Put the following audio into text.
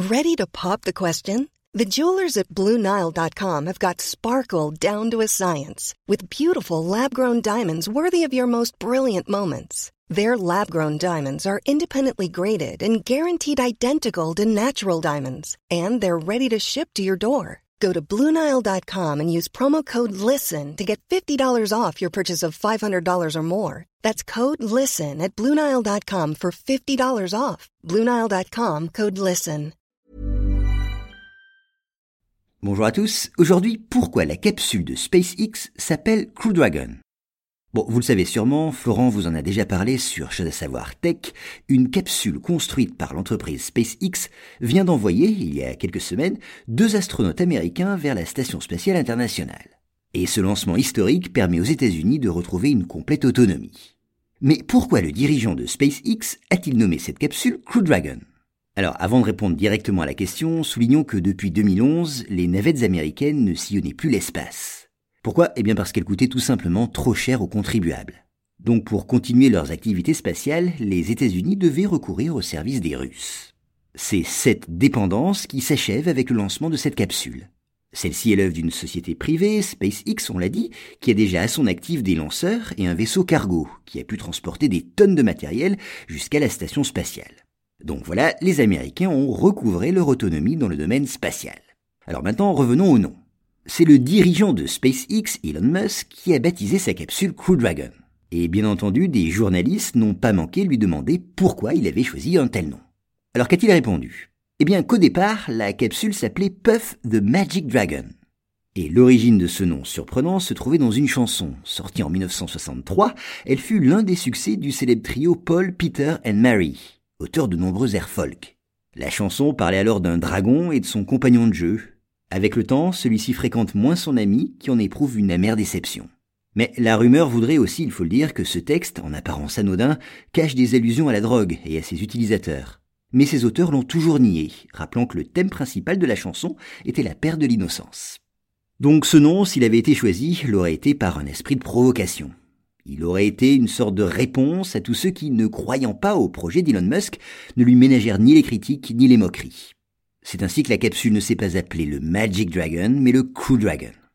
Ready to pop the question? The jewelers at BlueNile.com have got sparkle down to a science with beautiful lab-grown diamonds worthy of your most brilliant moments. Their lab-grown diamonds are independently graded and guaranteed identical to natural diamonds, and they're ready to ship to your door. Go to BlueNile.com and use promo code LISTEN to get $50 off your purchase of $500 or more. That's code LISTEN at BlueNile.com for $50 off. BlueNile.com, code LISTEN. Bonjour à tous. Aujourd'hui, pourquoi la capsule de SpaceX s'appelle Crew Dragon? Bon, vous le savez sûrement, Florent vous en a déjà parlé sur Chose à savoir Tech. Une capsule construite par l'entreprise SpaceX vient d'envoyer, il y a quelques semaines, 2 astronautes américains vers la Station spatiale internationale. Et ce lancement historique permet aux États-Unis de retrouver une complète autonomie. Mais pourquoi le dirigeant de SpaceX a-t-il nommé cette capsule Crew Dragon? Alors, avant de répondre directement à la question, soulignons que depuis 2011, les navettes américaines ne sillonnaient plus l'espace. Pourquoi? Eh bien parce qu'elles coûtaient tout simplement trop cher aux contribuables. Donc pour continuer leurs activités spatiales, les États-Unis devaient recourir au service des Russes. C'est cette dépendance qui s'achève avec le lancement de cette capsule. Celle-ci est l'œuvre d'une société privée, SpaceX on l'a dit, qui a déjà à son actif des lanceurs et un vaisseau cargo, qui a pu transporter des tonnes de matériel jusqu'à la station spatiale. Donc voilà, les Américains ont recouvré leur autonomie dans le domaine spatial. Alors maintenant, revenons au nom. C'est le dirigeant de SpaceX, Elon Musk, qui a baptisé sa capsule Crew Dragon. Et bien entendu, des journalistes n'ont pas manqué de lui demander pourquoi il avait choisi un tel nom. Alors qu'a-t-il répondu? Eh bien qu'au départ, la capsule s'appelait Puff the Magic Dragon. Et l'origine de ce nom surprenant se trouvait dans une chanson. Sortie en 1963, elle fut l'un des succès du célèbre trio Paul, Peter and Mary, auteur de nombreux airs folk. La chanson parlait alors d'un dragon et de son compagnon de jeu. Avec le temps, celui-ci fréquente moins son ami qui en éprouve une amère déception. Mais la rumeur voudrait aussi, il faut le dire, que ce texte, en apparence anodin, cache des allusions à la drogue et à ses utilisateurs. Mais ses auteurs l'ont toujours nié, rappelant que le thème principal de la chanson était la perte de l'innocence. Donc ce nom, s'il avait été choisi, l'aurait été par un esprit de provocation. Il aurait été une sorte de réponse à tous ceux qui, ne croyant pas au projet d'Elon Musk, ne lui ménagèrent ni les critiques ni les moqueries. C'est ainsi que la capsule ne s'est pas appelée le Magic Dragon, mais le Crew Dragon.